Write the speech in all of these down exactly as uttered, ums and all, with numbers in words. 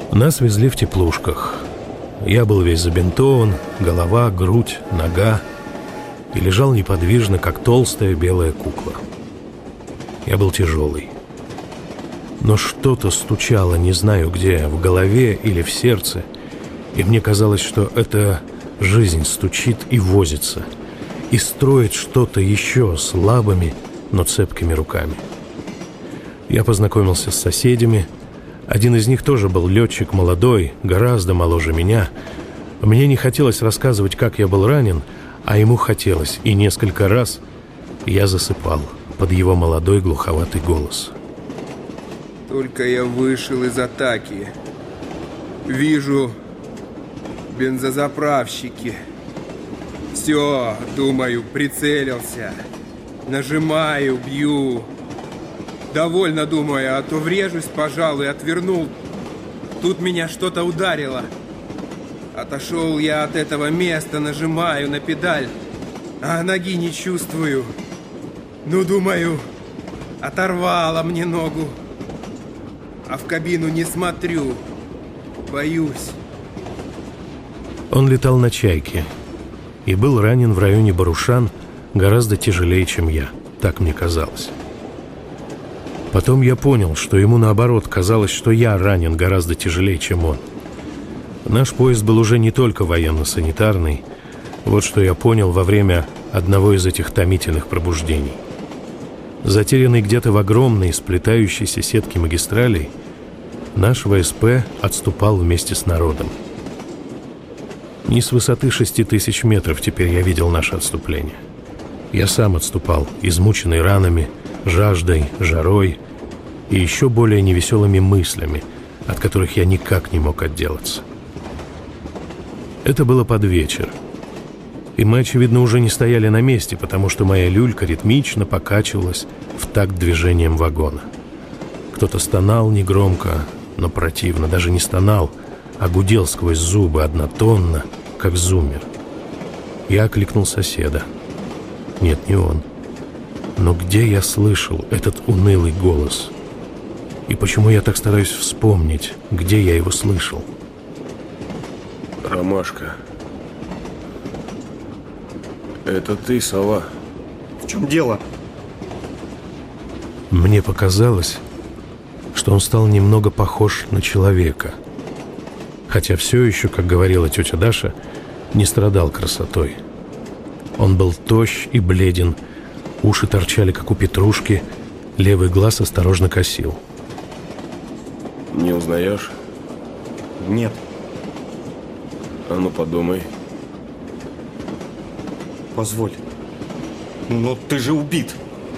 Нас везли в теплушках. Я был весь забинтован, голова, грудь, нога, и лежал неподвижно, как толстая белая кукла. Я был тяжелый. Но что-то стучало, не знаю где, в голове или в сердце, и мне казалось, что эта жизнь стучит и возится, и строит что-то еще слабыми, но цепкими руками. Я познакомился с соседями. Один из них тоже был летчик, молодой, гораздо моложе меня. Мне не хотелось рассказывать, как я был ранен, а ему хотелось, и несколько раз я засыпал под его молодой глуховатый голос. Только я вышел из атаки, вижу бензозаправщики. Все, думаю, прицелился. Нажимаю, бью. Довольно, думаю, а то врежусь, пожалуй, отвернул. Тут меня что-то ударило. Отошел я от этого места, нажимаю на педаль, а ноги не чувствую. Ну, думаю, оторвало мне ногу. А в кабину не смотрю. Боюсь. Он летал на «Чайке» и был ранен в районе Барушан гораздо тяжелее, чем я. Так мне казалось. Потом я понял, что ему наоборот казалось, что я ранен гораздо тяжелее, чем он. Наш поезд был уже не только военно-санитарный. Вот что я понял во время одного из этих томительных пробуждений. Затерянный где-то в огромной сплетающейся сетке магистралей, наш ВСП отступал вместе с народом. Не с высоты шести тысяч метров теперь я видел наше отступление. Я сам отступал, измученный ранами, жаждой, жарой и еще более невеселыми мыслями, от которых я никак не мог отделаться. Это было под вечер, и мы, очевидно, уже не стояли на месте, потому что моя люлька ритмично покачивалась в такт движением вагона. Кто-то стонал негромко, но противно, даже не стонал, а гудел сквозь зубы однотонно, как зуммер. Я окликнул соседа. Нет, не он. Но где я слышал этот унылый голос? И почему я так стараюсь вспомнить, где я его слышал? Ромашка, это ты, сова? В чем дело? Мне показалось, что он стал немного похож на человека. Хотя все еще, как говорила тетя Даша, не страдал красотой. Он был тощ и бледен, уши торчали, как у петрушки, левый глаз осторожно косил. Не узнаешь? Нет. А ну подумай. Позволь. Но ты же убит.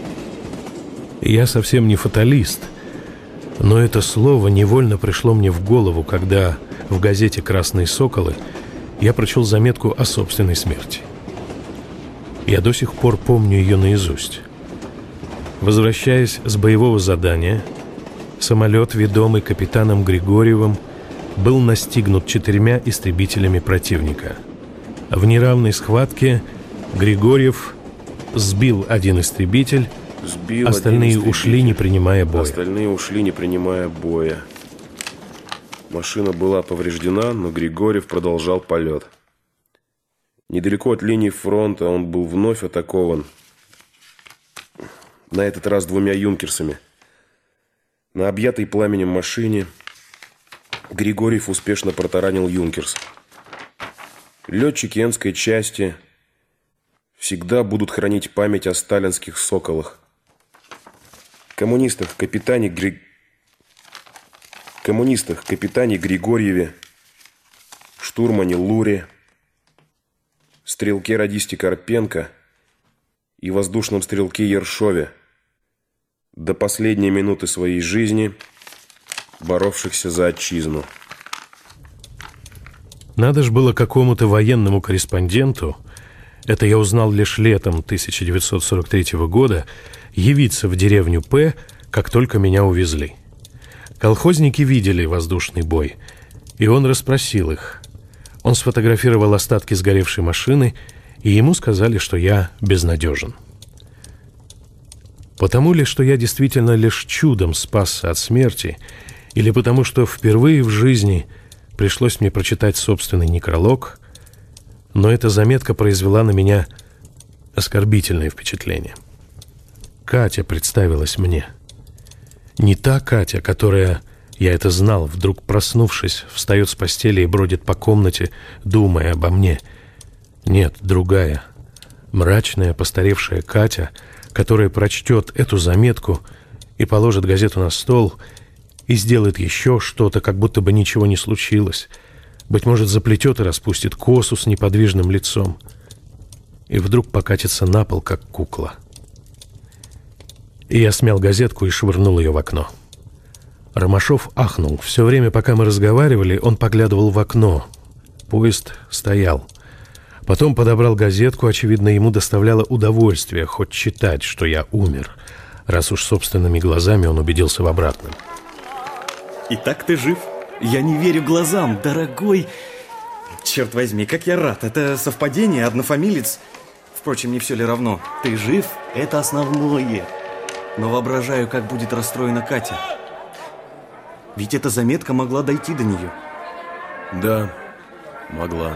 Я совсем не фаталист, но это слово невольно пришло мне в голову, когда в газете «Красные соколы» я прочел заметку о собственной смерти. Я до сих пор помню ее наизусть. Возвращаясь с боевого задания, самолет, ведомый капитаном Григорьевым, был настигнут четырьмя истребителями противника. В неравной схватке Григорьев сбил один истребитель, Сбил остальные один ушли, не принимая боя. Остальные ушли, не принимая боя. Машина была повреждена, но Григорьев продолжал полет. Недалеко от линии фронта он был вновь атакован. На этот раз двумя юнкерсами. На объятой пламенем машине Григорьев успешно протаранил юнкерс. Летчики Энской части всегда будут хранить память о сталинских соколах. Коммунистах капитане Гри... Коммунистах капитане Григорьеве, штурмане Луре, стрелке-радисте Карпенко и воздушном стрелке Ершове, до последней минуты своей жизни боровшихся за отчизну. Надо ж было какому-то военному корреспонденту, это я узнал лишь летом тысяча девятьсот сорок третьего года, явиться в деревню П, как только меня увезли. Колхозники видели воздушный бой, и он расспросил их. Он сфотографировал остатки сгоревшей машины, и ему сказали, что я безнадежен. Потому ли, что я действительно лишь чудом спасся от смерти, или потому что впервые в жизни пришлось мне прочитать собственный некролог, но эта заметка произвела на меня оскорбительное впечатление. Катя представилась мне. Не та Катя, которая, я это знал, вдруг проснувшись, встает с постели и бродит по комнате, думая обо мне. Нет, другая, мрачная, постаревшая Катя, которая прочтет эту заметку и положит газету на стол и сделает еще что-то, как будто бы ничего не случилось. Быть может, заплетет и распустит косу с неподвижным лицом. И вдруг покатится на пол, как кукла. И я смял газетку и швырнул ее в окно. Ромашов ахнул. Все время, пока мы разговаривали, он поглядывал в окно. Поезд стоял. Потом подобрал газетку. Очевидно, ему доставляло удовольствие хоть читать, что я умер, раз уж собственными глазами он убедился в обратном. Итак, ты жив? Я не верю глазам, дорогой. Черт возьми, как я рад. Это совпадение, однофамилец. Впрочем, не все ли равно? Ты жив? Это основное. Но воображаю, как будет расстроена Катя. Ведь эта заметка могла дойти до нее. Да, могла.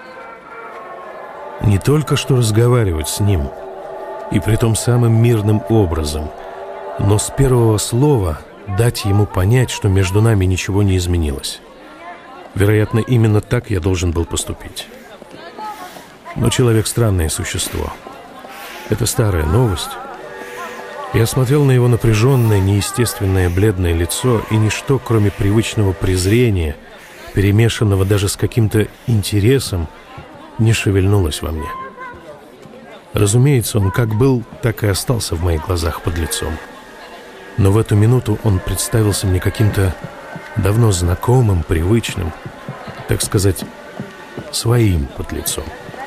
Не только что разговаривать с ним, и притом самым мирным образом, но с первого слова дать ему понять, что между нами ничего не изменилось. Вероятно, именно так я должен был поступить. Но человек — странное существо. Это старая новость. Я смотрел на его напряженное, неестественное бледное лицо, и ничто, кроме привычного презрения, перемешанного даже с каким-то интересом, не шевельнулось во мне. Разумеется, он как был, так и остался в моих глазах подлецом. Но в эту минуту он представился мне каким-то давно знакомым, привычным, так сказать, своим подлецом.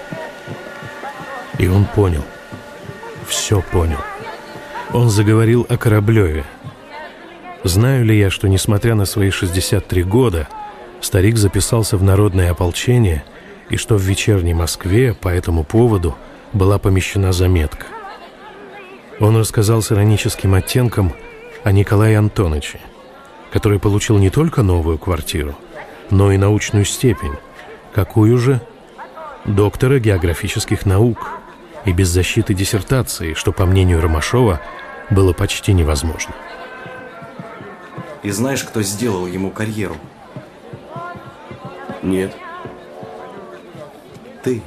И он понял, все понял. Он заговорил о Кораблеве. Знаю ли я, что, несмотря на свои шестьдесят три года, старик записался в народное ополчение, и что в вечерней Москве по этому поводу была помещена заметка. Он рассказал с ироническим оттенком о Николае Антоновиче, который получил не только новую квартиру, но и научную степень. Какую же? Доктора географических наук, и без защиты диссертации, что, по мнению Ромашова, было почти невозможно. И знаешь, кто сделал ему карьеру? Нет. Ты.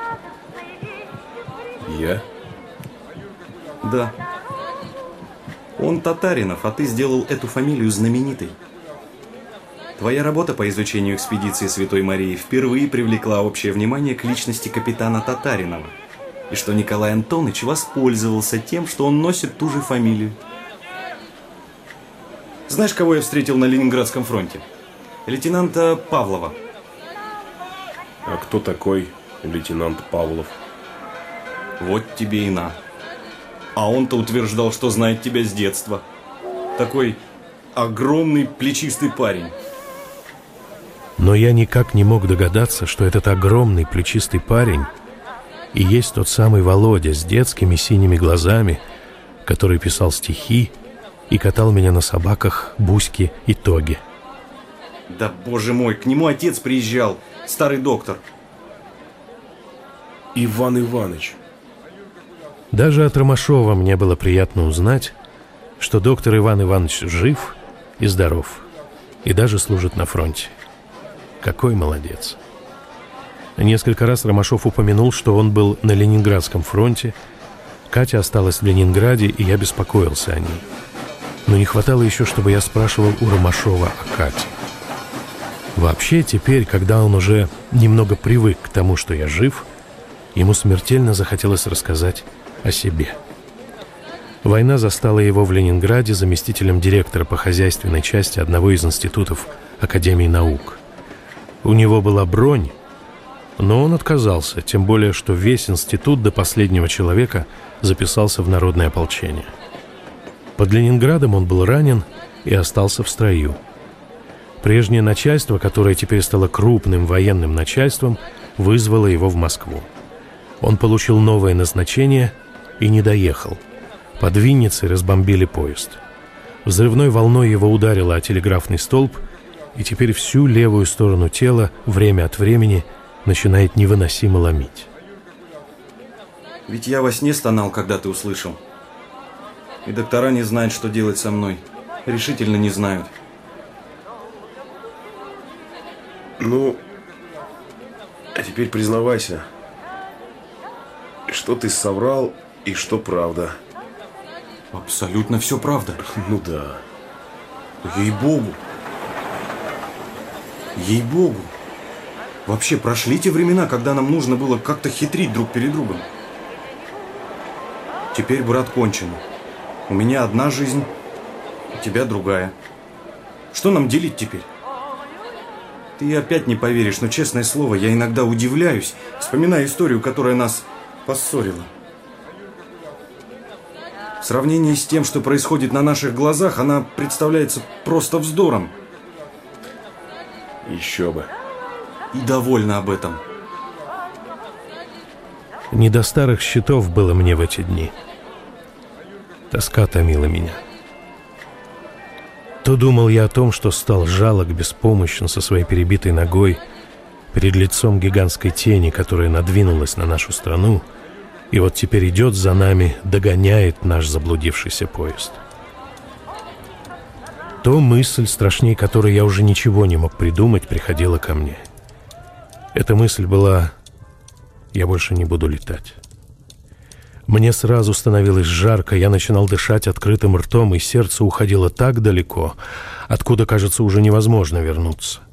Я? Да. Он Татаринов, а ты сделал эту фамилию знаменитой. Твоя работа по изучению экспедиции Святой Марии впервые привлекла общее внимание к личности капитана Татаринова. И что Николай Антонович воспользовался тем, что он носит ту же фамилию. Знаешь, кого я встретил на Ленинградском фронте? Лейтенанта Павлова. А кто такой лейтенант Павлов? Вот тебе и на. А он-то утверждал, что знает тебя с детства. Такой огромный плечистый парень. Но я никак не мог догадаться, что этот огромный плечистый парень и есть тот самый Володя с детскими синими глазами, который писал стихи и катал меня на собаках Буськи и Тоги. Да, боже мой, к нему отец приезжал, старый доктор. Иван Иванович. Даже от Ромашова мне было приятно узнать, что доктор Иван Иванович жив и здоров, и даже служит на фронте. Какой молодец! Несколько раз Ромашов упомянул, что он был на Ленинградском фронте. Катя осталась в Ленинграде, и я беспокоился о ней. Но не хватало еще, чтобы я спрашивал у Ромашова о Кате. Вообще, теперь, когда он уже немного привык к тому, что я жив, ему смертельно захотелось рассказать о себе. Война застала его в Ленинграде заместителем директора по хозяйственной части одного из институтов Академии наук. У него была бронь, но он отказался, тем более, что весь институт до последнего человека записался в народное ополчение. Под Ленинградом он был ранен и остался в строю. Прежнее начальство, которое теперь стало крупным военным начальством, вызвало его в Москву. Он получил новое назначение и не доехал. Под Винницей разбомбили поезд. Взрывной волной его ударило о телеграфный столб, и теперь всю левую сторону тела время от времени начинает невыносимо ломить. Ведь я во сне стонал, когда ты услышал. И доктора не знают, что делать со мной. Решительно не знают. Ну, а теперь признавайся, что ты соврал и что правда. Абсолютно все правда. Ну да. Ей-богу. Ей-богу. Вообще прошли те времена, когда нам нужно было как-то хитрить друг перед другом. Теперь, брат, кончено. У меня одна жизнь, у тебя другая. Что нам делить теперь? Ты опять не поверишь, но, честное слово, я иногда удивляюсь, вспоминая историю, которая нас поссорила. В сравнении с тем, что происходит на наших глазах, она представляется просто вздором. Еще бы. И довольна об этом. Не до старых счетов было мне в эти дни. Тоска томила меня. То думал я о том, что стал жалок, беспомощен со своей перебитой ногой перед лицом гигантской тени, которая надвинулась на нашу страну, и вот теперь идет за нами, догоняет наш заблудившийся поезд. То мысль, страшней которой я уже ничего не мог придумать, приходила ко мне. Эта мысль была: я больше не буду летать. Мне сразу становилось жарко, я начинал дышать открытым ртом, и сердце уходило так далеко, откуда, кажется, уже невозможно вернуться.